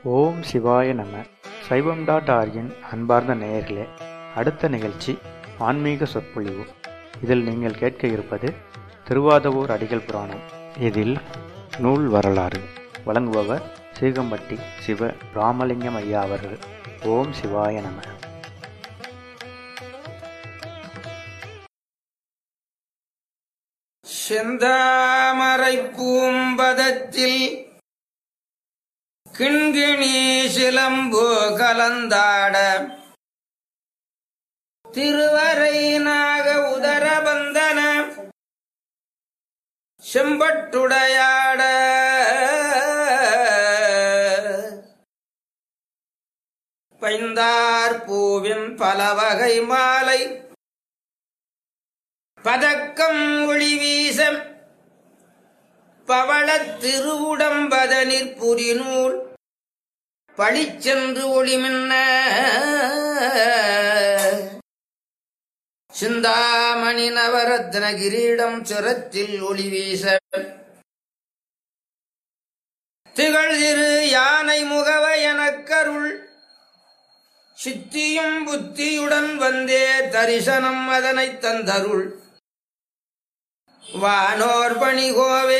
ஓம் சிவாய நம. சைவம்.org-இன் அன்பார்ந்த நேயர்களே, அடுத்த நிகழ்ச்சி ஆன்மீக சொற்பொழிவு. இதில் நீங்கள் கேட்க இருப்பது திருவாதவூர் அடிகள் புராணம். இதில் நூல் வரலாறு வழங்குபவர் சீகம்பட்டி சிவ ராமலிங்கம் ஐயா அவர்கள். ஓம் சிவாய நம. செந்தாமரை பூம்பதத்தில் கிண்கிணி சிலம்பு கலந்தாட திருவரை நாக உதரபந்தன செம்பட்டுடையாட பைந்தார் பூவின் பலவகை மாலை பதக்கம் ஒளி வீசம் பவளத் திருவுடம்பதனிற் புரிநூல் பழிச்சென்று ஒளிமின்ன சிந்தாமணி நவரத்ன கிரீடம் சிரத்தில் ஒளி வீச திகழ் திரு யானை முகவ எனக்கருள் சித்தியும் புத்தியுடன் வந்தே தரிசனம் அதனைத் தந்தருள் வானோர் பணிகோவே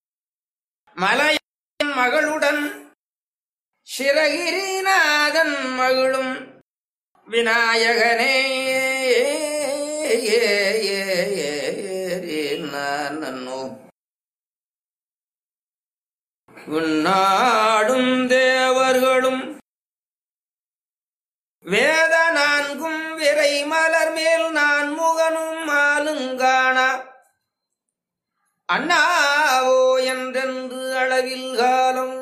மலையின் மகளுடன் சிறகிரிநாதன் மகளும் விநாயகனே நன்னோ விண்ணாடும் தேவர்களும் வேத நான்கும் விரை மலர் மேல் நான் முகனும் ஆளுங்கான அண்ணாவோ என்றென்று அளவில் காலம்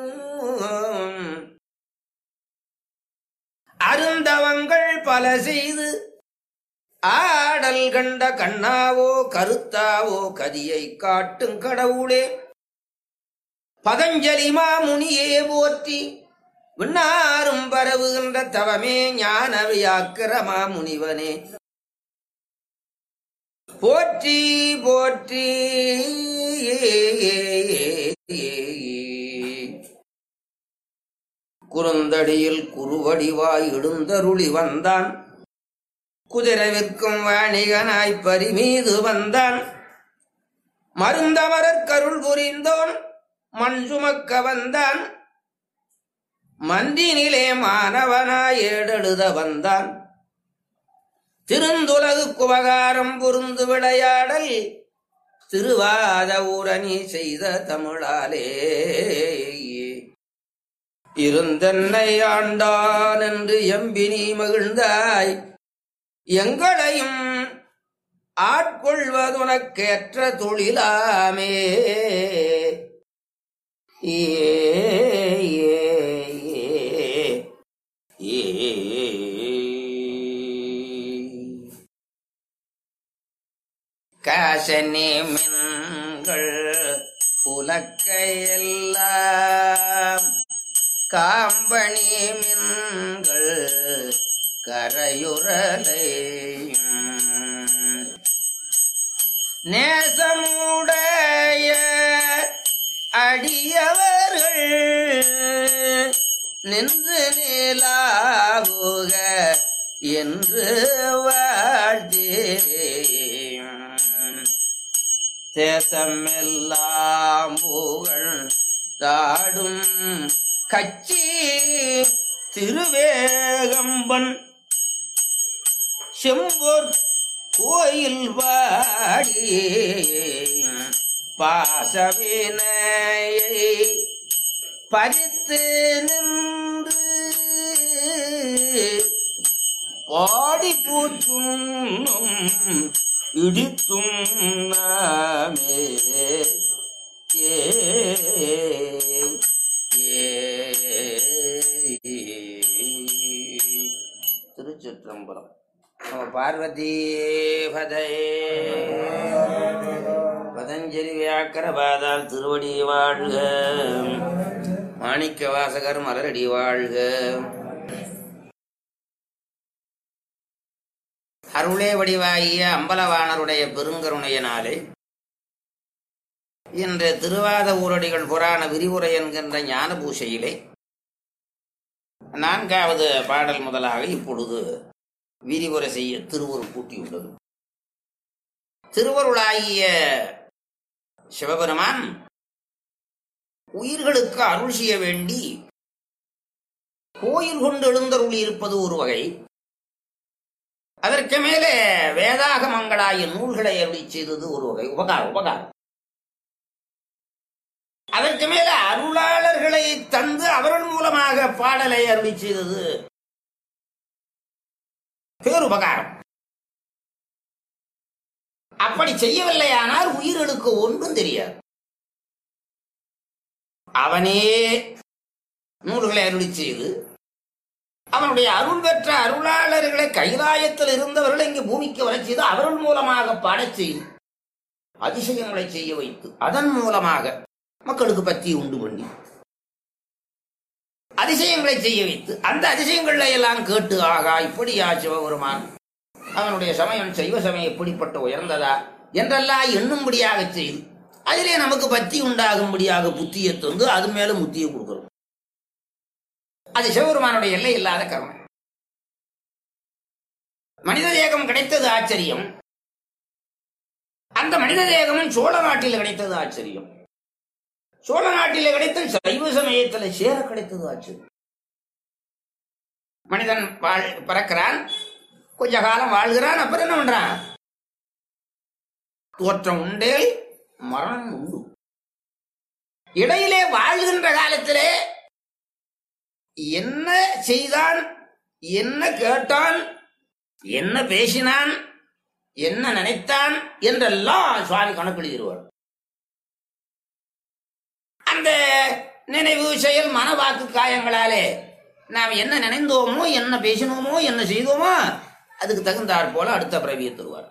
அருந்தவங்கள் பல செய்து ஆடல் கண்ட கண்ணாவோ கருத்தாவோ கதியை காட்டும் கடவுளே பதஞ்சலி மாமுனியே போற்றி விண்ணாரும் பரவுகின்ற தவமே ஞான வியாக்கிரமா முனிவனே போற்றி போற்றி. குறுந்தடியில் குறுவடிவாய் எழுந்தருளி வந்தான் குதிரவிற்கும் வாணிகனாய் பரிமீது வந்தான் மருந்தமரற் கருள் புரிந்தோன் மண் சுமக்க வந்தான் மந்தினிலே மாணவனாய் ஏடெழுத வந்தான் திருந்துலகு குபகாரம் புரிந்து விளையாடல் திருவாத ஊரணி செய்த தமிழாலே இருந்தன்னை ஆண்டான் என்று எம்பினி மகிழ்ந்தாய் எங்களையும் ஆட்கொள்வதுனக்கேற்ற தொழிலாமே காசனே மின்கள் உலக்கையெல்லாம் காம்பணி மின்கள் கரையுரலை நேசமுடைய அடியவர்கள் நின்று நிலாவுக என்று வாழ்த்தே தேசமெல்லாம் புகழ் தாடும் கச்சி திருவேகம்பன் செம்பொற் கோயில் வாடி பாசவினையை பறித்து நின்று பாடி பூச்சுண்ணும் இடித்தும் நாமே திருச்சிற்றம்பலம். பார்வதி பதே. பதஞ்சலி வியாக்கரபாதால் திருவடி வாழ்க, மாணிக்க வாசகர் மலரடி வாழ்க. அருளே வடிவாகிய அம்பலவாணருடைய பெருங்கருணையினாலே இன்று திருவாத ஊரடிகள் புராண விரிவுரை என்கின்ற ஞான பூஷையிலே 4வது பாடல் முதலாக இப்பொழுது விரிவுரை செய்ய திருவருள் கூட்டியுள்ளது. திருவருளாகிய சிவபெருமான் உயிர்களுக்கு அருள் செய்ய வேண்டி கோயில் கொண்டு எழுந்தருளி இருப்பது ஒரு வகை. அதற்கு மேலே வேதாகமங்களாகிய நூல்களை அருளி செய்தது ஒரு வகை, உபகாரம். அதற்கு மேல அருளாளர்களை தந்து அவர்கள் மூலமாக பாடலை அருளி செய்தது பேருபகாரம். அப்படி செய்யவில்லையானால் உயிர்களுக்கு ஒன்றும் தெரியாது. அவனே நூல்களை அருளி செய்து அவனுடைய அருள் பெற்ற அருளாளர்களை கைலாயத்தில் இருந்தவர்களை இங்கு பூமிக்கு வர செய்து அவர்கள் மூலமாக பாடச் செய்து அதிசயங்களை செய்ய வைத்து அதன் மூலமாக மக்களுக்கு பற்றி உண்டு பண்ணி அதிசயங்களை செய்ய வைத்து அந்த அதிசயங்களை எல்லாம் கேட்டு ஆகா இப்படியா சிவபெருமான் அவனுடைய சமயம் சைவ சமயம் எப்படிப்பட்ட உயர்ந்ததா என்றெல்லாம் எண்ணும்படியாக செய்து அதிலே நமக்கு பற்றி உண்டாகும்படியாக புத்தியை தந்து அது மேல முத்தியை கொடுக்கிறோம். அது சிவபெருமானுடைய எல்லை இல்லாத கர்மம். மனித தேகம் கிடைத்தது ஆச்சரியம். அந்த மனித தேகமும் சோழ நாட்டில் கிடைத்தது ஆச்சரியம். சோழ நாட்டில் கிடைத்த சைவ சமயத்தில் சேர கிடைத்தது ஆச்சரியம். மனிதன் பிறக்கிறான், கொஞ்ச காலம் வாழ்கிறான், அப்புறம் என்ன பண்றான்? தோற்றம் உண்டேல் மரணம் உண்டு. இடையிலே வாழ்கின்ற காலத்திலே என்ன செய்தான், என்ன கேட்டான், என்ன பேசினான், என்ன நினைத்தான் என்றெல்லாம் சுவாமி கணக்கு எழுதிடுவார். அந்த நினைவு செயல் மனவாக்கு காயங்களாலே நாம் என்ன நினைந்தோமோ, என்ன பேசினோமோ, என்ன செய்தோமோ அதுக்கு தகுந்தாற் போல அடுத்த பிறவியை தருவார்.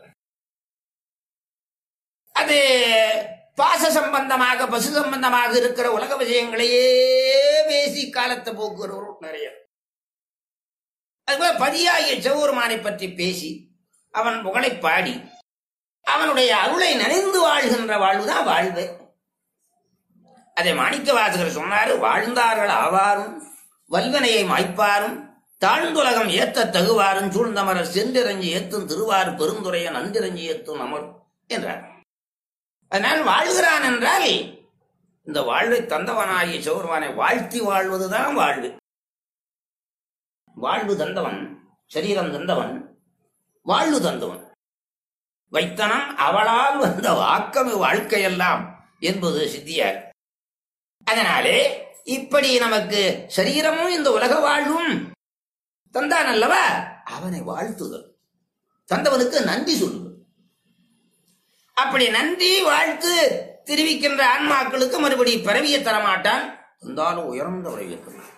அது பாச சம்பந்தமாக பசு சம்பந்தமாக இருக்கிற உலக விஷயங்களையே பேசி காலத்தை போக்குகிறவர்கள் நிறைய. அதுபோல பதியாகிய சிவபெருமானை பற்றி பேசி அவன் புகழை பாடி அவனுடைய அருளை நினைந்து வாழ்கின்ற வாழ்வுதான் வாழ்வு. அதை மாணிக்க வாசகர் சொன்னாரு, வாழ்ந்தார்கள் ஆவாரும் வல்வனையை மாய்ப்பாரும் தாழ்ந்துலகம் ஏத்த தகுவாரும் சூழ்ந்தமரர் சென்றிரஞ்சி ஏத்தும் திருவாறு பெருந்துரைய நன்றிரஞ்சி ஏத்தும் அமர் என்றார். அதனால் வாழ்கிறான் என்றால் இந்த வாழ்வை தந்தவனாகிய சிவபெருமானை வாழ்த்தி வாழ்வதுதான் வாழ்வு. வாழ்வு தந்தவன், சரீரம் தந்தவன், வாழ்வு தந்தவன். வைத்தனம் அவளால் வந்த வாக்கமே வாழ்க்கையெல்லாம் என்பது சித்தியார். அதனாலே இப்படி நமக்கு சரீரமும் இந்த உலக வாழ்வும் தந்தான் அல்லவா, அவனை வாழ்த்துதல், தந்தவனுக்கு நன்றி சொல்லுதல். அப்படி நன்றி வாழ்த்து தெரிவிக்கின்ற ஆன்மாக்களுக்கு மறுபடி பிறவியை தரமாட்டான், இருந்தாலும் உயர்ந்த பிறவியை தரமாட்டான்.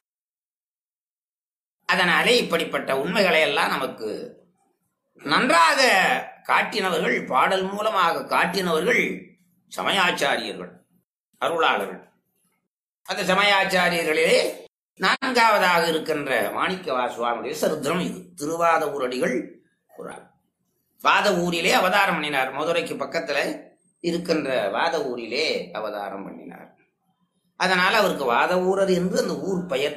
அதனாலே இப்படிப்பட்ட உண்மைகளை எல்லாம் நமக்கு நன்றாக காட்டினவர்கள், பாடல் மூலமாக காட்டினவர்கள் சமயாச்சாரியர்கள், அருளாளர்கள். அந்த சமயாச்சாரியர்களே 4வதாக இருக்கின்ற மாணிக்க சுவாமியுடைய சரித்திரம் இது. திருவாத ஊரடிகள் புராணம். வாத ஊரிலே அவதாரம் பண்ணினார். மதுரைக்கு பக்கத்துல இருக்கின்ற வாத ஊரிலே அவதாரம் பண்ணினார். அதனால அவருக்கு வாத ஊரர் என்று அந்த ஊர் பெயர்.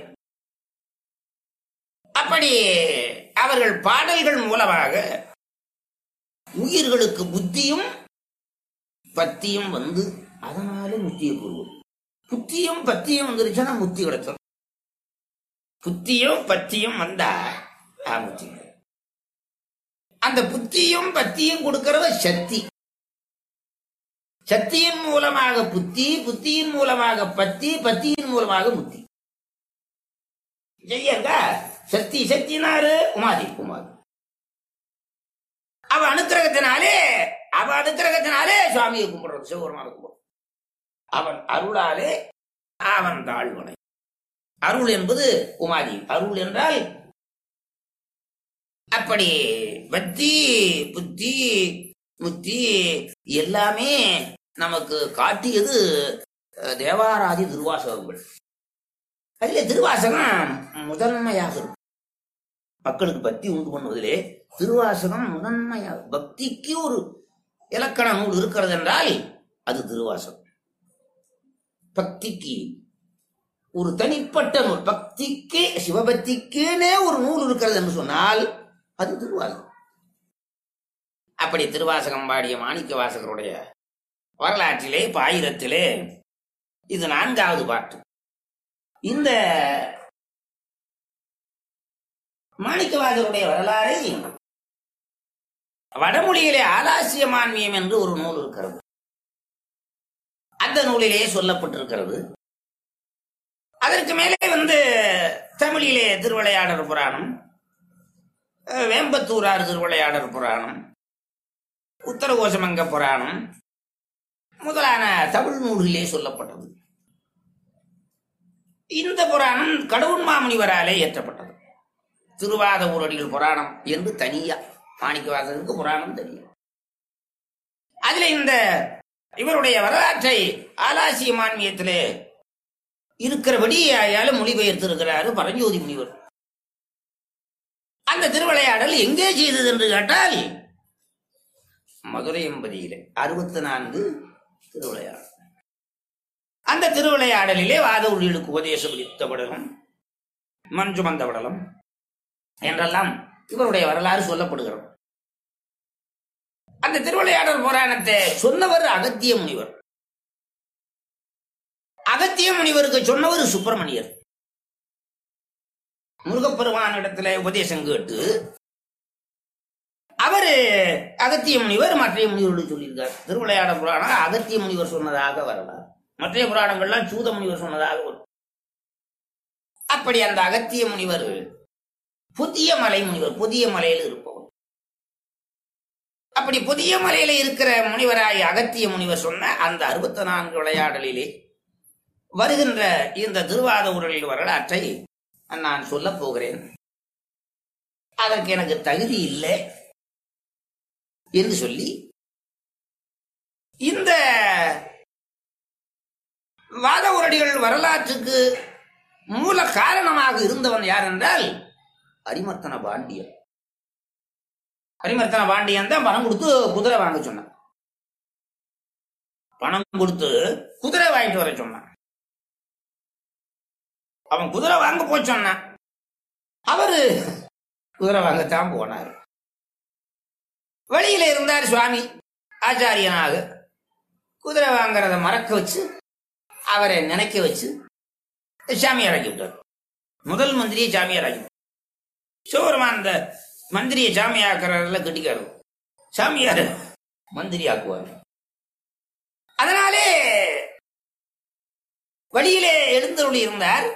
அப்படி அவர்கள் பாடல்கள் மூலமாக உயிர்களுக்கு புத்தியும் பத்தியும் வந்து அதனாலே முத்தியை கூறுவோம். புத்தியும் பத்தியும் வந்துருச்சுன்னா முத்தி கிடைச்சோம். புத்தியும் பத்தியும் வந்தா முத்தி. அந்த புத்தியும் பத்தியும் கொடுக்கிறவ சக்தி. சக்தியின் மூலமாக புத்தி, புத்தியின் மூலமாக பத்தி, பத்தியின் மூலமாக முத்தி. செய்யங்க சக்தி, சக்தினாரு உமாதி, உமாதி அவ அனுக்கிரகத்தினாலே சுவாமியை கும்பிடுறது, சிவபெருமான கும்பிடுறது. அவன் அருளாலே அவன் தாழ்வனை. அருள் என்பது உமாதி. அருள் என்றால் அப்படி பக்தி, புத்தி, முத்தி எல்லாமே நமக்கு காட்டியது தேவாராதி திருவாசகங்கள். அதிலே திருவாசகம் முதன்மையாக இருக்கும். மக்களுக்கு பக்தி உண்டு பண்ணுவதிலே திருவாசகம் முதன்மையாக. பக்திக்கு ஒரு இலக்கண நூல் இருக்கிறது என்றால் அது திருவாசகம். பக்திக்கு ஒரு தனிப்பட்ட நூல், பக்திக்கு சிவபக்திக்குனே ஒரு நூல் இருக்கிறது என்று சொன்னால் அது திருவாசகம். அப்படி திருவாசகம் பாடிய மாணிக்க வாசகருடைய வரலாற்றிலே பாயிரத்திலே இது 4வது பாட்டு. இந்த மாணிக்கவாசகருடைய வரலாறை வடமொழியிலே ஆலாசிய மான்மியம் என்று ஒரு நூல் இருக்கிறது. அந்த நூலிலே சொல்லப்பட்டிருக்கிறது. அதற்கு மேலே தமிழிலே திருவிளையாடற் புராணம், வேம்பத்தூரார் திருவிளையாடற் புராணம், உத்தரகோசமங்க புராணம் முதலான தமிழ் நூல்களிலே சொல்லப்பட்டது. இந்த புராணம் கடவுள் மாமுனிவராலே இயற்றப்பட்டது. திருவாத ஊரடிகள் புராணம் என்று தனியா, மாணிக்கவாசகருக்கு புராணம் தெரியும். அதுல இந்த இவருடைய வரலாற்றை ஆலாசிய மான்மியத்திலே இருக்கிறபடி மொழிபெயர்த்திருக்கிறாரு பரஞ்சோதி முனிவர். அந்த திருவிளையாடல் எங்கே செய்தது என்று கேட்டால் மதுரை எம்பதியிலே 64 திருவிளையாடல். அந்த திருவிளையாடலிலே வாத ஊழிகளுக்கு உபதேசம் அளித்த படலம், மண் சுமந்த படலம் என்றெல்லாம் இவருடைய வரலாறு சொல்லப்படுகிறது. அந்த திருவிளையாடல் புராணத்தை சொன்னவர் அகத்திய முனிவர். அகத்திய முனிவருக்கு சொன்னவர் சுப்பிரமணியர். முருகப்பெருமான் இடத்துல உபதேசம் கேட்டு அவரு அகத்திய முனிவர் மற்ற முனிவர்கள் சொல்லியிருக்கார். திருவிளையாடல் புராணம் அகத்திய முனிவர் சொன்னதாக வரலாறு, மற்ற புராணங்கள்லாம் சூத முனிவர் சொன்னதாக வரும். அப்படி அந்த அகத்திய முனிவர் புதிய மலை முனிவர், புதிய மலையில் இருப்பவர். அப்படி புதிய மலையில இருக்கிற முனிவராய் அகத்திய முனிவர் சொன்ன அந்த 64 விளையாடலிலே வருகின்ற இந்த திருவாத ஊரடிகள் வரலாற்றை நான் சொல்ல போகிறேன். அதற்கு எனக்கு தகுதி இல்லை என்று சொல்லி இந்த வாத ஊரடிகள் வரலாற்றுக்கு மூல காரணமாக இருந்தவன் யார் என்றால் அரிமர்த்தன பாண்டியன். அரிமர்த்தன பாண்டியன் தான் பணம் கொடுத்து குதிரை வாங்க சொன்னான். பணம் கொடுத்து குதிரை வாங்கிட்டு வர சொன்னான். அவன் குதிரை வாங்க போச்சான். அவரு குதிரை வாங்கத்தான் போனார். வழியில இருந்தார் சுவாமி ஆச்சாரியனாக. குதிரை வாங்கறத மறக்க வச்சு அவரை நினைக்க வச்சு சாமியார் ஆக்கி விட்டார். முதல் மந்திரியை சாமியார் ஆக்கி. சிவபெருமான் அந்த மந்திரியை சாமியாக்குறதுல கட்டிக்காரு. சாமியார் மந்திரி ஆக்குவார். அதனாலே வழியிலே எழுந்தருளி இருந்தார்.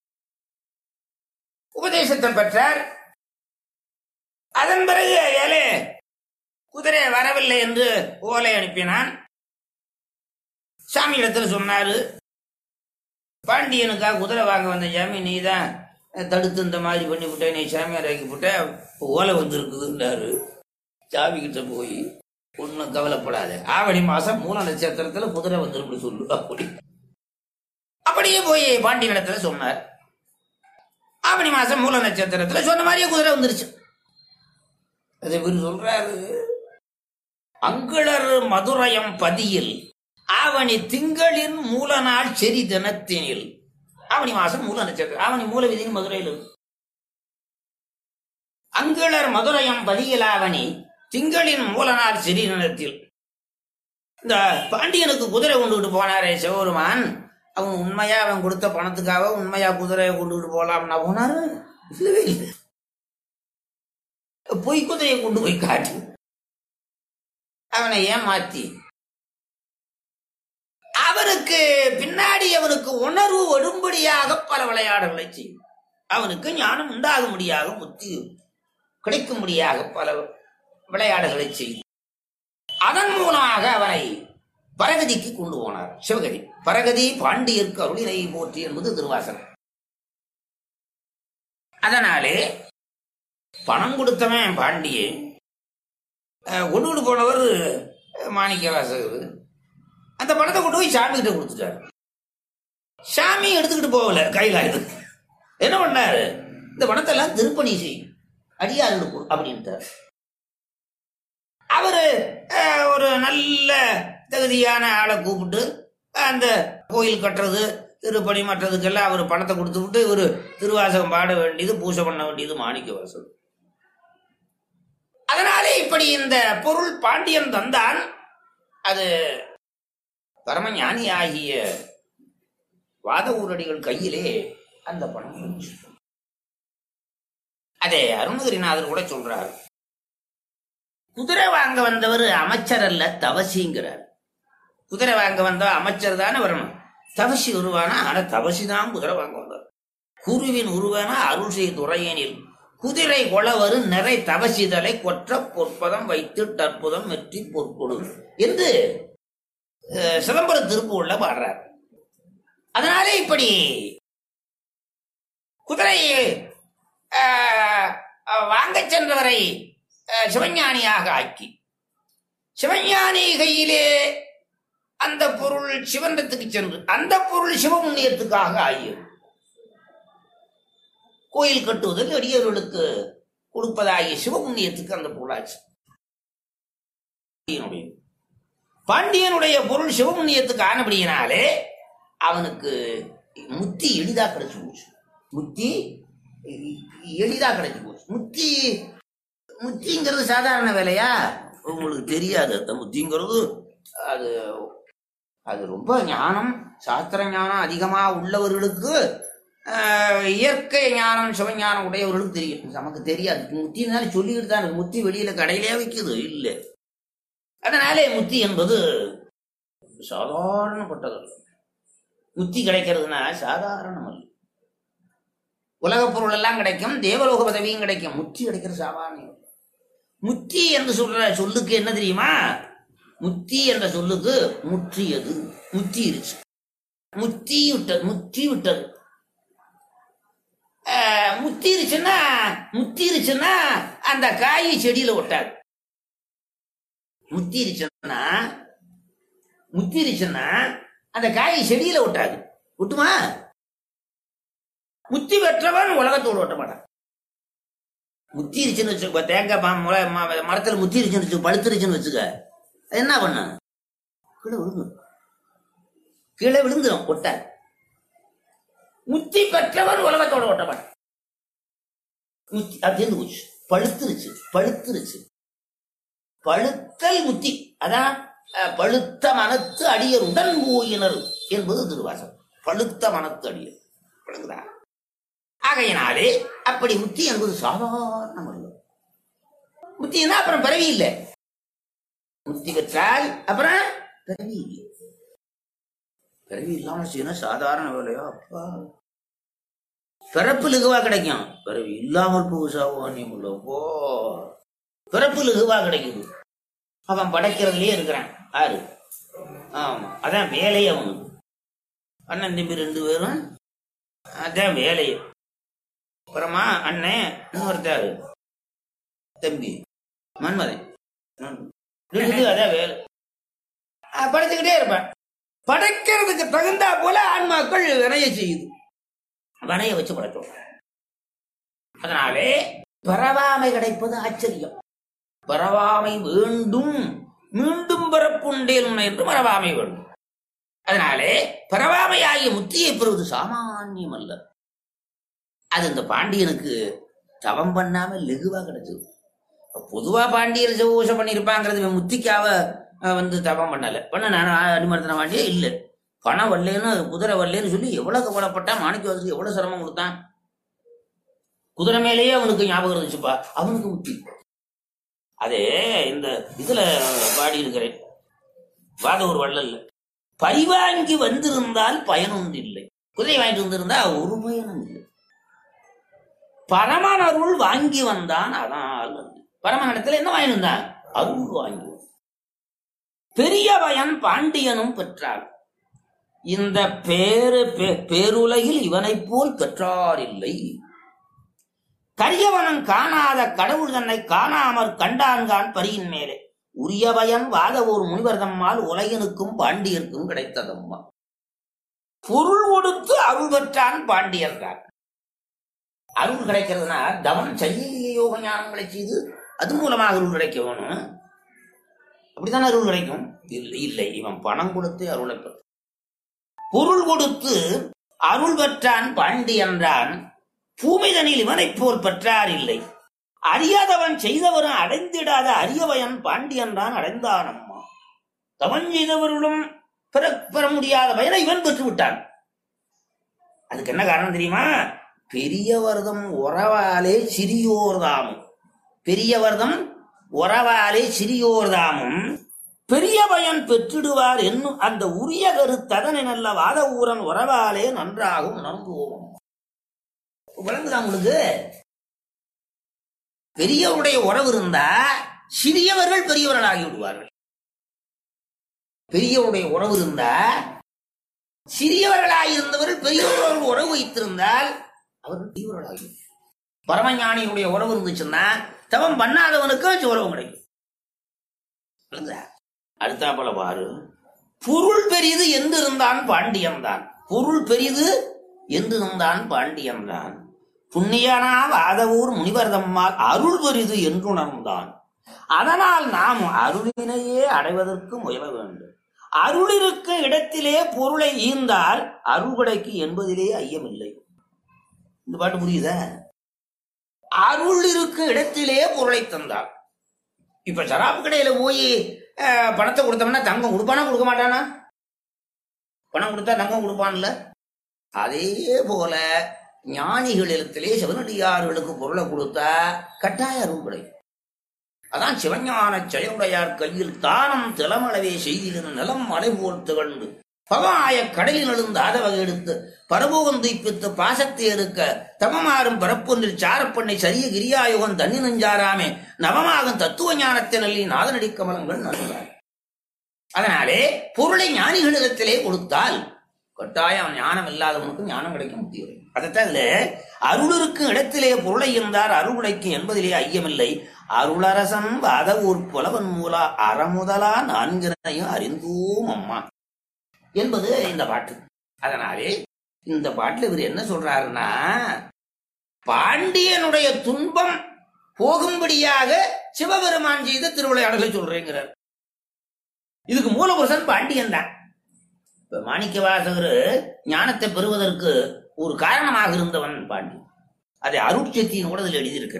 உபதேசத்தை பெற்றார். அதன் பிறகு ஏழே குதிரை வரவில்லை என்று ஓலை அனுப்பினான். சாமி இடத்துல சொன்னாரு, பாண்டியனுக்காக குதிரை வாங்க வந்த சாமி, நீ தான் தடுத்து இந்த மாதிரி பண்ணி விட்ட, நீ சாமியார் ஆக்கி விட்ட, ஓலை வந்திருக்குதுன்றாரு. சாமி கிட்ட போய் ஒன்னும் கவலைப்படாது, ஆவணி மாசம் 3 நட்சத்திரத்துல குதிரை வந்துரு சொல்லு. அப்படியே போய் பாண்டியன் இடத்துல சொன்னார். ஆவணி மாசம் 3 நட்சத்திரத்துல சொன்ன மாதிரியே குதிரை வந்துருச்சு. அதை இவர் சொல்றாரு, அங்குளர் மதுரையம் பதியில் ஆவணி திங்களின் மூல நாள் செரி தினத்தினில். ஆவணி மாசம் 3 நட்சத்திரம், ஆவணி மூல விதின்னு மதுரையில் இருக்கு. அங்குளர் மதுரையம் பதியில் ஆவணி திங்களின் மூல நாள் செரி தினத்தில். இந்த பாண்டியனுக்கு குதிரை கொண்டுகிட்டு போனாரே சிவபெருமான், அவன் உண்மையா அவன் கொடுத்த பணத்துக்காக உண்மையா குதிரையை கொண்டுகிட்டு போலாம்னா போனாரு? இல்லவே இல்லை. பொய் குதிரையை கொண்டு போய் காட்டி அவனை ஏமாத்தி அவனுக்கு பின்னாடி அவனுக்கு உணர்வு வரும்படியாக பல விளையாடல்களை செய்யும். அவனுக்கு ஞானம் உண்டாகும்படியாக, புத்தி கிடைக்கும்படியாக பல விளையாடல்களை செய்யும். அதன் மூலமாக அவனை பரகதிக்கு கொண்டு போனார். சிவகதி பரகதி பாண்டியர்க்கு அருளினை போற்றி என்பது திருவாசகம். அதனாலே பணம் கொடுத்தவன் பாண்டியே, கொண்டு போனவர் மாணிக்க வாசகர். அந்த பணத்தை கொண்டு போய் சாமி கிட்ட கொடுத்துட்டாரு. சாமி எடுத்துக்கிட்டு போகல, கையில என்ன பண்ணாரு, இந்த பணத்தை எல்லாம் திருப்பணி செய்யும், அடியாருக்கு அப்படின்ட்டார். அவரு ஒரு நல்ல தகுதியான ஆளை கூப்பிட்டு அந்த கோயில் கட்டுறது, திருப்பணி மற்றதுக்கெல்லாம் அவர் பணத்தை கொடுத்து விட்டு இவர் திருவாசகம் பாட வேண்டியது, பூஜை பண்ண வேண்டியது மாணிக்க வாசகர். அதனாலே இப்படி இந்த பொருள் பாண்டியன் தந்தான். அது பரமஞானி ஆகிய வாதவூரடிகள் கையிலே அந்த பணம். அதே அருணகிரிநாதர் கூட சொல்றார், குதிரை வாங்க வந்தவர் அமைச்சர் அல்ல தவசிங்கிறார். குதிரை வாங்க வந்த அமைச்சர் தானே வரணும், தவசி உருவானா. ஆனா தவசி தான் குதிரை வாங்க வந்தார். குருவின் உருவானா அருள் செய் துறையனில் குதிரை கொளவரு நிறை தவசிதலை கொற்ற பொற்பதம் வைத்து தற்புதம் வெற்றி பொற்கொடு என்று சிதம்பர திருப்பூர்ல பாடுறார். அதனாலே இப்படி குதிரையை வாங்க சென்றவரை சிவஞானியாக ஆக்கி, சிவஞானி கையிலே அந்த பொருள் சிவந்தத்துக்கு சென்று அந்த பொருள் சிவமுன்னியத்துக்காக ஆகியது. கோயில் கட்டுவதில் அடியவர்களுக்கு கொடுப்பதாகிய சிவமுன்னியத்துக்கு அந்த பொருளாச்சு. பாண்டியனுடைய பொருள் சிவமுன்னியத்துக்கு ஆனபடியினாலே அவனுக்கு முத்தி எளிதா கிடைச்சு போச்சு. முத்தி எளிதா கிடைச்சு போச்சு. முத்திங்கிறது சாதாரண வேலையா? உங்களுக்கு தெரியாது. அந்த முத்திங்கிறது அது அது ரொம்ப ஞானம், சாஸ்திர ஞானம் அதிகமா உள்ளவர்களுக்கு, இயற்கை ஞானம் சிவஞானம் உடையவர்களுக்கு தெரியும். நமக்கு தெரியாது. முத்தினால சொல்லிக்கிட்டு தான் இருக்கு. முத்தி வெளியில கடையிலே வைக்குது இல்லை. அதனாலே முத்தி என்பது சாதாரணப்பட்டது. முத்தி கிடைக்கிறதுனா சாதாரணம் அல்ல. உலக பொருள் எல்லாம் கிடைக்கும், தேவலோக பதவியும் கிடைக்கும். முத்தி கிடைக்கிறது சாதாரணம். முத்தி என்று சொல்லுக்கு என்ன தெரியுமா? முத்தி என்ற சொல்லுக்கு முற்றியது, முத்திருச்சு, முத்தி விட்டது, முற்றி விட்டது. முத்திருச்சுன்னா அந்த காய் செடியில ஒட்டாது. முத்திருச்சுன்னா அந்த காய் செடியில ஒட்டாது. ஒட்டுமா? முத்தி பெற்றவன் உலகத்தோடு ஒட்ட மாட்டான். முத்திருச்சுன்னு வச்சுக்க, தேங்காய் மரத்துல முத்திருச்சுன்னு வச்சுக்க, பழுத்துருச்சுன்னு வச்சுக்க, என்ன பண்ண? கீழே விழுந்துடும், ஒட்டாது. முத்தி பெற்றவன் உலகத்தோட ஒட்ட மாட்டான். அது சேர்ந்து போச்சு, பழுத்துருச்சு. பழுத்தல் முத்தி. அதான் பழுத்த மனத்து அடியர் உடன் போயினர் என்பது திருவாசகம். பழுத்த மனத்து அடியர் விளங்குதா? ஆகையினாலே அப்படி முத்தி என்பது சாதாரணம் அல்ல. முத்தினா அப்புறம் பிறவி இல்லை. முத்தி பெற்றால் அப்புறம் பிறவி இல்லை. பிறவி இல்லாம செய்யணும் சாதாரண வேலையா? அப்பா, பிறப்பு லகுவா கிடைக்கும், பிறவி இல்லாமல் புகுசாவானியம் உள்ளப்போ பிறப்பு லகுவா கிடைக்குது. அவன் படைக்கிறதுலயே இருக்கிறான். ஆறு, ஆமா, அதான் வேலையை அவனுக்கு. அண்ணன் தம்பி 2 பேரும் அதான் வேலையை. அப்புறமா அண்ணன் இன்னொருத்தாரு தம்பி மன்மதன், அதான் வேலை. படைச்சுக்கிட்டே இருப்பான். படைக்கிறதுக்கு தகுந்தா போல ஆன்மாக்கள் வினைய செய்யுது. வினைய வச்சு படைச்சோம். அதனாலே பரவாமை கிடைப்பது ஆச்சரியம். பரவாமை வேண்டும், மீண்டும் பிறப்புண்டேன் என்று பரவாமை வேண்டும். அதனாலே பரவாமையாகிய முத்தியை பெறுவது சாமானியம் அல்ல. அது இந்த பாண்டியனுக்கு தவம் பண்ணாம லெகுவா கிடைச்சது. பொதுவா பாண்டியர் சிவபூஷம் பண்ணியிருப்பாங்கிறது முத்திக்காக தவம் பண்ணல. நான் அடிமரத்தின பாண்டியே இல்லை. பணம் வரலன்னு, குதிரை வரலன்னு சொல்லி எவ்வளவு கவலைப்பட்டா. மாணிக்கவாசகருக்கு எவ்வளவு சிரமம் கொடுத்தான். குதிரை மேலேயே அவனுக்கு ஞாபகம் இருந்துச்சுப்பா, அவனுக்கு முத்தி. அதே இந்த இதுல பாடி இருக்கிறேன், வாதவூர் வள்ளல்ல, பரிவாங்கி வந்திருந்தால் பயனுண்டு இல்லை. குதிரை வாங்கிட்டு வந்திருந்தா ஒரு பயனும் இல்லை. பரமன் அருள் வாங்கி வந்தான். அதான் பரமன் இடத்துல என்ன வாங்கி வந்தான்? அருள் வாங்கி. பெரிய பயன் பாண்டியனும் பெற்றார். இந்த பேருலகில் இவனை போல் பெற்றார் இல்லை. கரியவனம் காணாத கடவுள் தன்னை காணாமற் கண்டான்கான் பரியின் மேலே உரிய பயன் வாதவூர் முனிவர்தம்மால் உலகினுக்கும் பாண்டியர்க்கும் கிடைத்ததம்மா. பொருள் கொடுத்து அருள் பெற்றான் பாண்டியர். அருள் கிடைக்கிறதுனா தவம் செய்ய யோக ஞானங்களை செய்து அது மூலமாக அருள் கிடைக்க வேணும். அப்படித்தானே அருள் கிடைக்கும்? இல்லை, இவன் பணம் கொடுத்து அருளை பெற்ற. பொருள் கொடுத்து அருள் பெற்றான் பாண்டி என்றான். பூமிதனில் இவனைப் போல் பெற்றார் இல்லை. அறியாதவன் செய்தவரும் அடைந்திடாத அரியவயன் பாண்டி என்றான் அடைந்தான் அம்மா. தவன் செய்தவர்களும் பெற முடியாத பயனை இவன் பெற்று விட்டான். அதுக்கு என்ன காரணம் தெரியுமா? பெரியவர்தம் உறவாலே சிறியோர்தாமும், பெரியவர்தம் உறவாலே சிறியோர்தாமும் பெரிய பயன் பெற்றிடுவார் என்னும் அந்த உரிய கருத்ததனை நல்ல வாத ஊரன் உறவாலே நன்றாகும் நம்புவோம். விளங்குதா உங்களுக்கு? பெரியவருடைய உறவு இருந்தா சிறியவர்கள் பெரியவர்கள் ஆகி விடுவார்கள். பெரியவருடைய உறவு இருந்தா சிறியவர்களாயிருந்தவர்கள் பெரியவர்கள் உறவு வைத்திருந்தால் அவர்கள் பெரியவர்களாகி. பரமஞானியுடைய உறவு இருந்துச்சுன்னா தவம் பண்ணாதவனுக்கு உறவு கிடைக்கும். அடுத்தாப்பல பாரு. பொருள் பெரிது என்று இருந்தான் பாண்டியன் தான். பொருள் பெரிது என்று இருந்தான் பாண்டியன் தான். புண்ணியனா வாதவூர் முனிவர்தம்மால் அருள் பெரிது என்றுணர்ந்தான். அதனால் நாம் அருளினையே அடைவதற்கு முயல வேண்டும். அருள் இருக்க இடத்திலே பொருளை ஈந்தால் அருள்கடைக்கு என்பதிலே ஐயமில்லை. இந்த பாட்டு புரியுதா? அருள் இருக்க இடத்திலே பொருளை தந்தார். இப்ப சராப்பு கடையில போய் பணத்தை கொடுத்தோம்னா தங்கம் கொடுப்பானா கொடுக்க மாட்டானா? பணம் கொடுத்தா தங்கம் கொடுப்பான்ல. அதே போல ஞானிகளிடத்திலே சிவனடியார்களுக்கு பொருளை கொடுத்தா கட்டாய அருள் கிடைக்கும். அதான் சிவஞான செயலுடையார் கையில் தானம் திலமளவே செய்திலிருந்து நிலம் மலை போல் திகழ்ந்து பவாய கடலில் எழுந்து ஆதவகை எடுத்து பரபோகம் துய்ப்பித்து பாசத்தை எடுக்க தமமாறும் பரப்பொன்றில் சாரப்பண்ணை சரிய கிரியாயுகம் தண்ணி நெஞ்சாராமே நவமாகும் தத்துவ ஞானத்தை நல்லி நாதனடி கமலங்கள் நன்றார். அதனாலே பொருளை ஞானிகளிடத்திலே கொடுத்தால் கட்டாயம் ஞானம் இல்லாதவனுக்கு ஞானம் கிடைக்க முடியும். அதைத்தான் இதுல அருளிருக்கும் இடத்திலே பொருளை இருந்தார் அருள் கிடைக்கும் என்பதிலே ஐயமில்லை. அருளரசன் வாதவூர் புலவன் மூலா அறமுதலா நான்கினையும் அறிந்தோம் அம்மா என்பது இந்த பாட்டு. அதனாலே இந்த பாட்டுல இவர் என்ன சொல்றாருன்னா, பாண்டியனுடைய துன்பம் போகும்படியாக சிவபெருமான் செய்த திருவிளையாடலை சொல்றேங்கிறார். இதுக்கு மூலபுருஷன் பாண்டியன் தான். இப்ப மாணிக்க வாசகர் ஞானத்தை பெறுவதற்கு ஒரு காரணமாக இருந்தவன் பாண்டியன். அதை அருட்சத்தியின் கூட அதில் எழுதியிருக்க.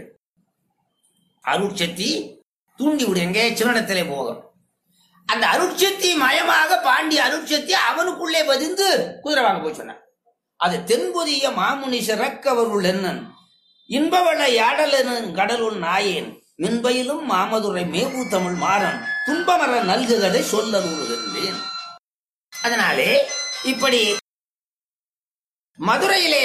அருட்சத்தி தூண்டி விடுங்க சிவனிடத்திலே போகும். அந்த அருட்சத்தி மயமாக பாண்டிய அருட்சத்தி அவனுக்குள்ளே பதிந்து குதிரை வாங்க போய் சொன்னான். அது தென்பொதிய மாமுனி சிறக்கவருள் என்னன் இன்பவள யாடலன் கடலுள் நாயேன் மின்பயிலும் மாமதுரை மேபு தமிழ் மாறன் துன்பமர நல்குகதை சொல்லலுறுகின்றேன். அதனாலே இப்படி மதுரையிலே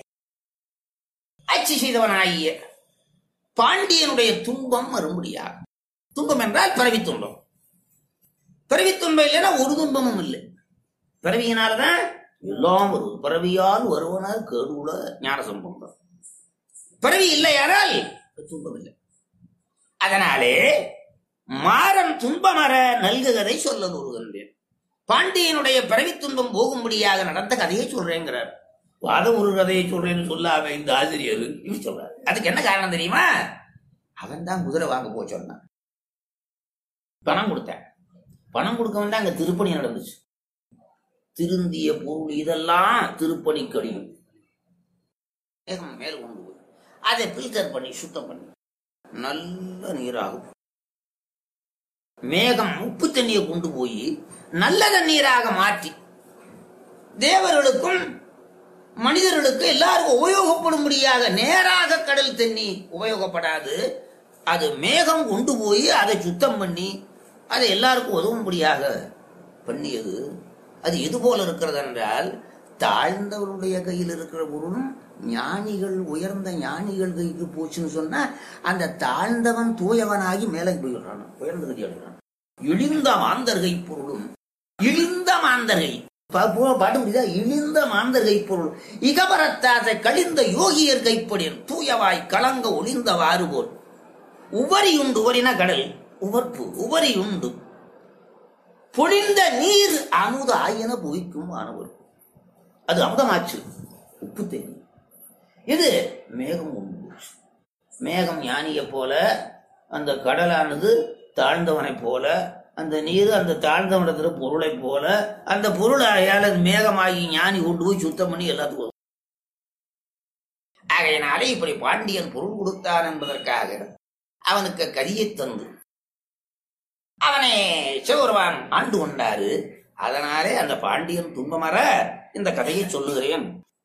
ஆட்சி செய்தவனாகிய பாண்டியனுடைய துன்பம் மறுபடியாக, துன்பம் என்றால் பிறவி துன்பம். பிறவி துன்பம் இல்லைன்னா ஒரு துன்பமும் இல்லை. பிறவியினால்தான் எல்லாம் வருவது. பிறவியால் வருவனால் கேடுல ஞான சம்பந்தம். பிறவி இல்லையானால் துன்பம் இல்லை. அதனாலே மாறன் துன்பமர நல்குகதை சொல்ல நூறுகின்றேன். பாண்டியனுடைய பிறவி துன்பம் போகும்படியாக நடந்த கதையை சொல்றேங்கிறார். வாத ஒரு கதையை சொல்றேன்னு சொல்லாம இந்த ஆசிரியர் இப்படி சொல்றாரு. அதுக்கு என்ன காரணம் தெரியுமா? அவன் தான் குதிரை வாங்க போய் சொன்னான். பணம் கொடுத்தேன். பணம் கொடுக்க வந்தா அங்க திருப்பணி நடந்துச்சு. திருந்திய பொருள் இதெல்லாம் திருப்பணி கடியும். மேல் கொண்டு போய் அதை பில்டர் பண்ணி சுத்தம் பண்ணி நல்ல நீராகும். மேகம் உப்பு தண்ணியை கொண்டு போய் நல்ல தண்ணீராக மாற்றி தேவர்களுக்கும் மனிதர்களுக்கும் எல்லாருக்கும் உபயோகப்படும்படியாக நேராக கடல் தண்ணி உபயோகப்படாது. அது மேகம் கொண்டு போய் அதை சுத்தம் பண்ணி அதை எல்லாருக்கும் உதவும்படியாக பண்ணியது. அது எது போல இருக்கிறது என்றால், தாழ்ந்தவருடைய கையில் இருக்கிற பொருளும் ஞானிகள் உயர்ந்த ஞானிகள் கைக்கு போச்சுன்னு சொன்னா அந்த தாழ்ந்தவன் தூயவனாகி மேலே போயிடுறான், உயர்ந்த கதி அடைகிறான். இழிந்த மாந்தர்கை பொருளும் இழிந்த மாந்தர்கை பாட்டு முடியுதா? இழிந்த மாந்தர்கை பொருள் இகபரத்தாசை கழிந்த யோகியர் கைப்படின் தூயவாய் கலங்க ஒளிந்தவாறு போல் உவரியுண்டு. உவரினா கடல், உவர்ப்பு உவரியுண்டு பொழிந்த நீர் அமுத ஆயன புவிக்கும் ஆனவர். அது அமுதமாச்சு, உப்பு தண்ணி. இது மேகம் உண்டு. மேகம் ஞானியை போல, அந்த கடலானது தாழ்ந்தவனை போல, அந்த நீர் அந்த தாழ்ந்த இடத்துல பொருளை போல அந்த பொருள் அயால மேகமாகி ஞானி கொண்டு போய் சுத்தம் பண்ணி எல்லாத்துக்கும். ஆகையினாலே இப்படி பாண்டியன் பொருள் கொடுத்தான் என்பதற்காக அவனுக்கு கதியை தந்து அவனை சிவபெருமான் ஆண்டு கொண்டாரு. அதனாலே அந்த பாண்டியன் துன்பமற இந்த கதையை சொல்லுகிறேன்.